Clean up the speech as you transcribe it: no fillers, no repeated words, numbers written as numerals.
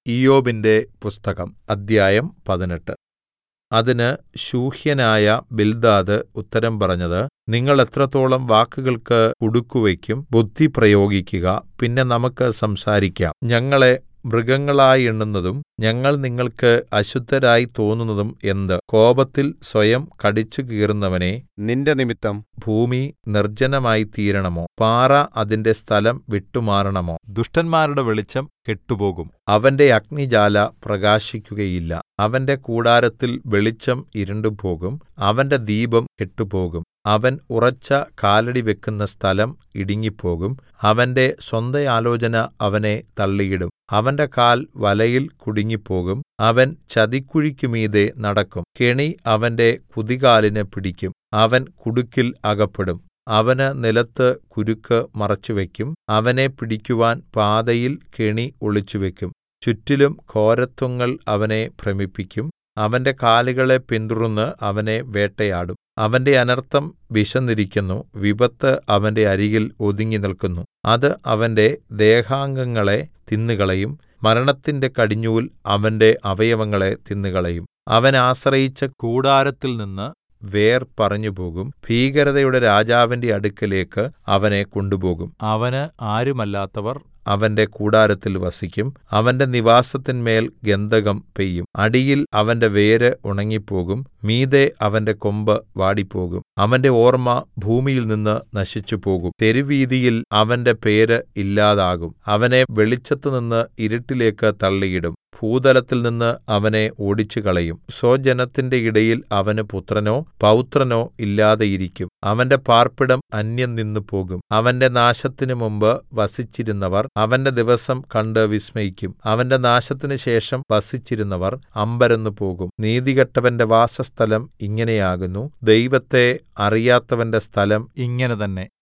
ഇയ്യോബിന്റെ പുസ്തകം അദ്ധ്യായം 18. അതിന് ശൂഹ്യനായ ബിൽദാദ് ഉത്തരം പറഞ്ഞത്, നിങ്ങൾ എത്രത്തോളം വാക്കുകൾക്ക് കുടുക്കുവയ്ക്കും? ബുദ്ധി പ്രയോഗിക്കുക, പിന്നെ നമുക്ക് സംസാരിക്കാം. ഞങ്ങളെ മൃഗങ്ങളായി എണ്ണുന്നതും ഞങ്ങൾ നിങ്ങൾക്ക് അശുദ്ധരായി തോന്നുന്നതും എന്ത്? കോപത്തിൽ സ്വയം കടിച്ചുകീറുന്നവനേ, നിന്റെ നിമിത്തം ഭൂമി നിർജ്ജനമായിത്തീരണമോ? പാറ അതിന്റെ സ്ഥലം വിട്ടുമാറണമോ? ദുഷ്ടന്മാരുടെ വെളിച്ചം കെട്ടുപോകും, അവന്റെ അഗ്നിജ്വാല പ്രകാശിക്കുകയില്ല. അവന്റെ കൂടാരത്തിൽ വെളിച്ചം ഇരുണ്ടുപോകും, അവന്റെ ദീപം കെട്ടുപോകും. അവൻ ഉറച്ച കാലടി വെക്കുന്ന സ്ഥലം ഇടുങ്ങിപ്പോകും, അവന്റെ സ്വന്ത അവനെ തള്ളിയിടും. അവന്റെ കാൽ വലയിൽ കുടുങ്ങിപ്പോകും, അവൻ ചതിക്കുഴിക്കുമീതെ നടക്കും. കെണി അവന്റെ കുതികാലിന് പിടിക്കും, അവൻ കുടുക്കിൽ അകപ്പെടും. അവന് നിലത്ത് കുരുക്ക് മറച്ചുവെക്കും, അവനെ പിടിക്കുവാൻ പാതയിൽ കെണി ഒളിച്ചുവെക്കും. ചുറ്റിലും ഘോരത്വങ്ങൾ അവനെ ഭ്രമിപ്പിക്കും, അവന്റെ കാലുകളെ പിന്തുടർന്ന് അവനെ വേട്ടയാടും. അവന്റെ അനർത്ഥം വിശന്നിരിക്കുന്നു, വിപത്ത് അവന്റെ അരികിൽ ഒതുങ്ങിനില്ക്കുന്നു. അത് അവന്റെ ദേഹാംഗങ്ങളെ തിന്നുകളയും, മരണത്തിന്റെ കടിഞ്ഞൂൽ അവന്റെ അവയവങ്ങളെ തിന്നുകളയും. അവൻ ആശ്രയിച്ച കൂടാരത്തിൽനിന്ന് വേർ പറിഞ്ഞുപോകും, ഭീകരതയുടെ രാജാവിന്റെ അടുക്കലേക്ക് അവനെ കൊണ്ടുപോകും. അവന് ആരുമല്ലാത്തവർ അവന്റെ കൂടാരത്തിൽ വസിക്കും, അവന്റെ നിവാസത്തിന്മേൽ ഗന്ധകം പെയ്യും. അടിയിൽ അവന്റെ വേര് ഉണങ്ങിപ്പോകും, മീതെ അവന്റെ കൊമ്പ് വാടിപ്പോകും. അവന്റെ ഓർമ്മ ഭൂമിയിൽനിന്ന് നശിച്ചുപോകും, തെരുവീഥിയിൽ അവന്റെ പേര് ഇല്ലാതാകും. അവനെ വെളിച്ചത്തുനിന്ന് ഇരുട്ടിലേക്ക് തള്ളിയിടും, ഭൂതലത്തിൽനിന്ന് അവനെ ഓടിച്ചുകളയും. സ്വജനത്തിന്റെ ഇടയിൽ അവന് പുത്രനോ പൗത്രനോ ഇല്ലാതെയിരിക്കും. അവന്റെ പാർപ്പിടം അന്യം നിന്നുപോകും. അവന്റെ നാശത്തിനു മുമ്പ് വസിച്ചിരുന്നവർ അവന്റെ ദിവസം കണ്ട് വിസ്മയിക്കും. അവന്റെ നാശത്തിന് ശേഷം വസിച്ചിരുന്നവർ അമ്പരന്ന് പോകും. നീതികെട്ടവന്റെ വാസസ്ഥലം ഇങ്ങനെയാകുന്നു, ദൈവത്തെ അറിയാത്തവന്റെ സ്ഥലം ഇങ്ങനെ തന്നെ.